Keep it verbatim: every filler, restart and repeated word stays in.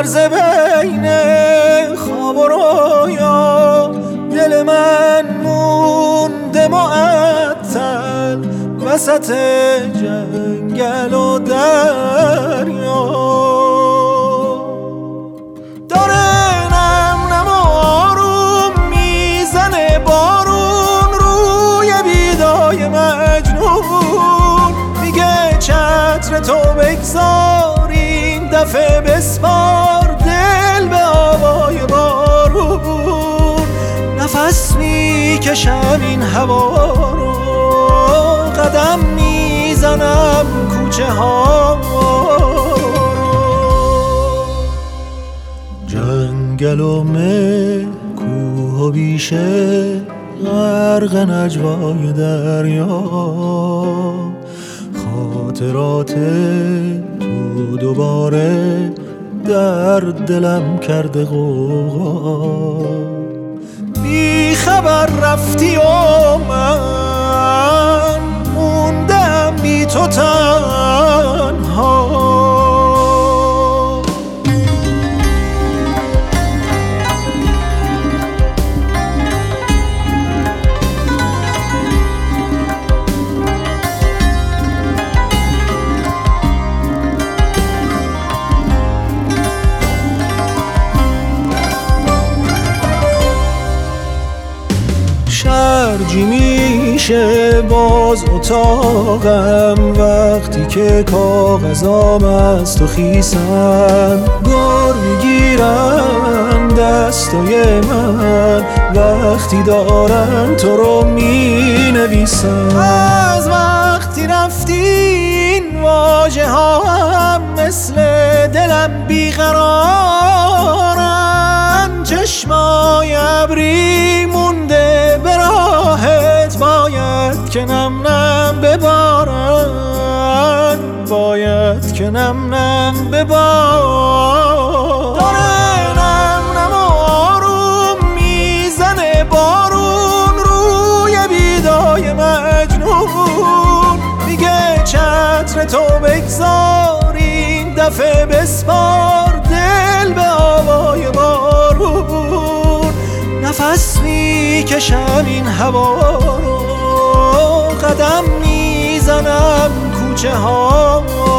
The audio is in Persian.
لرز بین خواب و رویا، دل من مونده معطل وسط جنگل و دریا. داره نم نم آروم میزنه بارون روی بیدای مجنون، میگه چتر تو بگذار این دفعه بسپار دل به آوای بارون. نفس میکشم این هوا رو، قدم میزنم کوچه ها رو. جنگل و مه، کوه و بیشه، غرق نجوای دریا، خاطرات تو دوباره در دلم کرده غوغا. بی خبر رفتی و من موندم بی تو تنها. شرجی میشه باز اتاقم وقتی که کاغذام از تو خیسن. گر میگیرن دستای من وقتی دارن تو رو مینویسن. از وقتی رفتی این واژه ها هم مثل دلم بیقرارن. چشمای ابری مونده به راهت، باید که نم نم ببارن، باید که نم نم ببارن. داره نم نم آروم میزنه بارون روی بیدای مجنون، میگه چتر تو بگذار این دفعه بسپار دل به آوای بارون. نفس میکشم این هوا رو، قدم میزنم کوچه ها